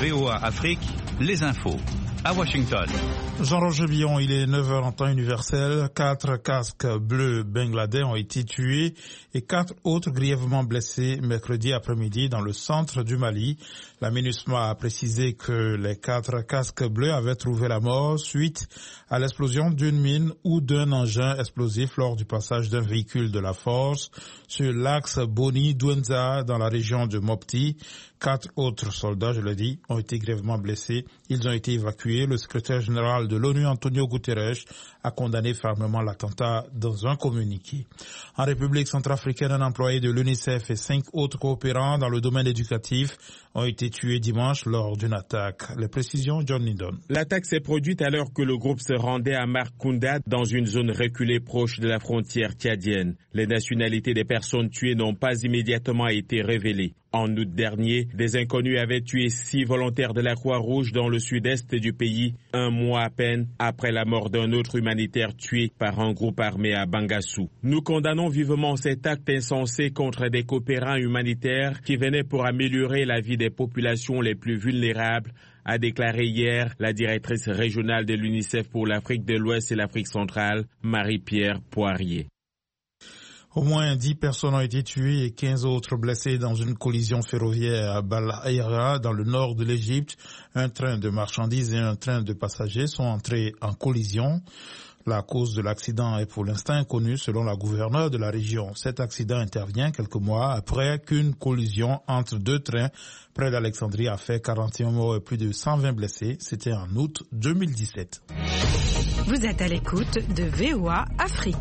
VOA Afrique, les infos. À Washington. Jean-Roger Billon, il est 9h en temps universel. 4 casques bleus bangladais ont été tués et 4 autres grièvement blessés mercredi après-midi dans le centre du Mali. La MINUSMA a précisé que les 4 casques bleus avaient trouvé la mort suite à l'explosion d'une mine ou d'un engin explosif lors du passage d'un véhicule de la force sur l'axe Boni-Douenza dans la région de Mopti. 4 autres soldats, je l'ai dit, ont été grièvement blessés. Ils ont été évacués. Le secrétaire général de l'ONU, Antonio Guterres, a condamné fermement l'attentat dans un communiqué. En République centrafricaine, un employé de l'UNICEF et 5 autres coopérants dans le domaine éducatif ont été tués dimanche lors d'une attaque. Les précisions, John Lindon. L'attaque s'est produite alors que le groupe se rendait à Markunda dans une zone reculée proche de la frontière tchadienne. Les nationalités des personnes tuées n'ont pas immédiatement été révélées. En août dernier, des inconnus avaient tué 6 volontaires de la Croix-Rouge dans le sud-est du pays, un mois à peine après la mort d'un autre humanitaire tué par un groupe armé à Bangassou. Nous condamnons vivement cet acte insensé contre des coopérants humanitaires qui venaient pour améliorer la vie des populations les plus vulnérables, a déclaré hier la directrice régionale de l'UNICEF pour l'Afrique de l'Ouest et l'Afrique centrale, Marie-Pierre Poirier. Au moins 10 personnes ont été tuées et 15 autres blessées dans une collision ferroviaire à Balhaïra, dans le nord de l'Égypte. Un train de marchandises et un train de passagers sont entrés en collision. La cause de l'accident est pour l'instant inconnue selon la gouverneure de la région. Cet accident intervient quelques mois après qu'une collision entre 2 trains près d'Alexandrie a fait 41 morts et plus de 120 blessés. C'était en août 2017. Vous êtes à l'écoute de VOA Afrique.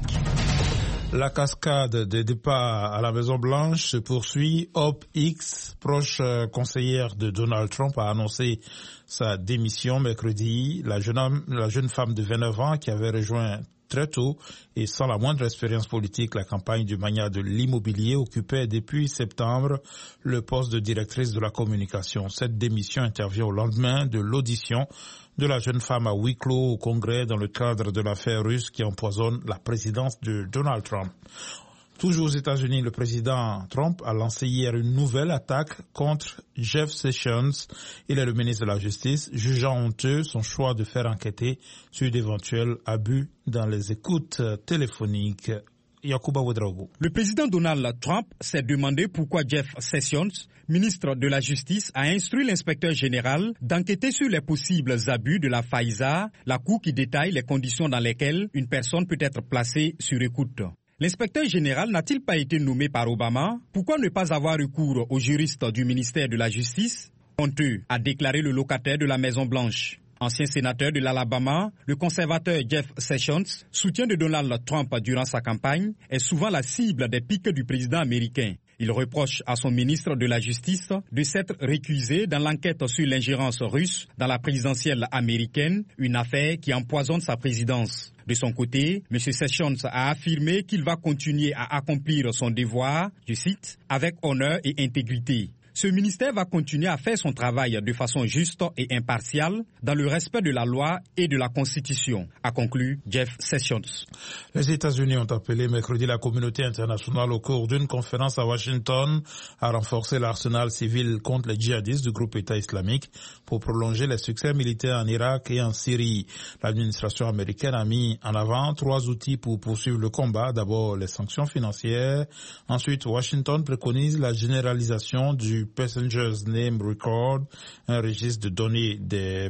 La cascade des départs à la Maison-Blanche se poursuit. Hope Hicks, proche conseillère de Donald Trump, a annoncé sa démission mercredi. La jeune femme de 29 ans qui avait rejoint très tôt et sans la moindre expérience politique la campagne du magnat de l'immobilier occupait depuis septembre le poste de directrice de la communication. Cette démission intervient au lendemain de l'audition de la jeune femme à huis clos au Congrès dans le cadre de l'affaire russe qui empoisonne la présidence de Donald Trump. Toujours aux États-Unis, le président Trump a lancé hier une nouvelle attaque contre Jeff Sessions. Il est le ministre de la Justice, jugeant honteux son choix de faire enquêter sur d'éventuels abus dans les écoutes téléphoniques. Le président Donald Trump s'est demandé pourquoi Jeff Sessions, ministre de la Justice, a instruit l'inspecteur général d'enquêter sur les possibles abus de la FISA, la cour qui détaille les conditions dans lesquelles une personne peut être placée sur écoute. L'inspecteur général n'a-t-il pas été nommé par Obama? Pourquoi ne pas avoir recours aux juristes du ministère de la Justice? Honteux, a déclaré le locataire de la Maison-Blanche. Ancien sénateur de l'Alabama, le conservateur Jeff Sessions, soutien de Donald Trump durant sa campagne, est souvent la cible des piques du président américain. Il reproche à son ministre de la Justice de s'être récusé dans l'enquête sur l'ingérence russe dans la présidentielle américaine, une affaire qui empoisonne sa présidence. De son côté, M. Sessions a affirmé qu'il va continuer à accomplir son devoir, je cite, avec honneur et intégrité. Ce ministère va continuer à faire son travail de façon juste et impartiale dans le respect de la loi et de la Constitution, a conclu Jeff Sessions. Les États-Unis ont appelé mercredi la communauté internationale au cours d'une conférence à Washington à renforcer l'arsenal civil contre les djihadistes du groupe État islamique pour prolonger les succès militaires en Irak et en Syrie. L'administration américaine a mis en avant 3 outils pour poursuivre le combat. D'abord, les sanctions financières. Ensuite, Washington préconise la généralisation du Passengers Name Record, un registre de données des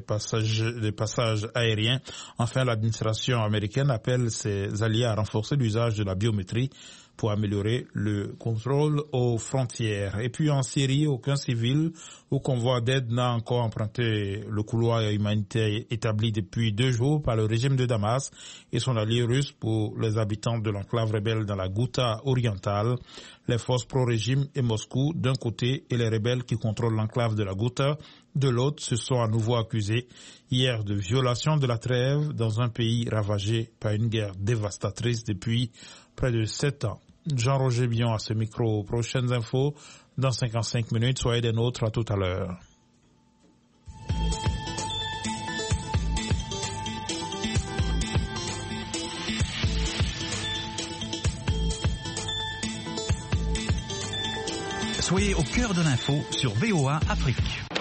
passages aériens. Enfin, l'administration américaine appelle ses alliés à renforcer l'usage de la biométrie pour améliorer le contrôle aux frontières. Et puis en Syrie, aucun civil ou convoi d'aide n'a encore emprunté le couloir humanitaire établi depuis 2 jours par le régime de Damas et son allié russe pour les habitants de l'enclave rebelle dans la Ghouta orientale. Les forces pro-régime et Moscou d'un côté et les rebelles qui contrôlent l'enclave de la Ghouta de l'autre se sont à nouveau accusés hier de violation de la trêve dans un pays ravagé par une guerre dévastatrice depuis près de 7 ans. Jean-Roger Billon à ce micro. Prochaines infos dans 55 minutes. Soyez des nôtres, à tout à l'heure. Soyez au cœur de l'info sur VOA Afrique.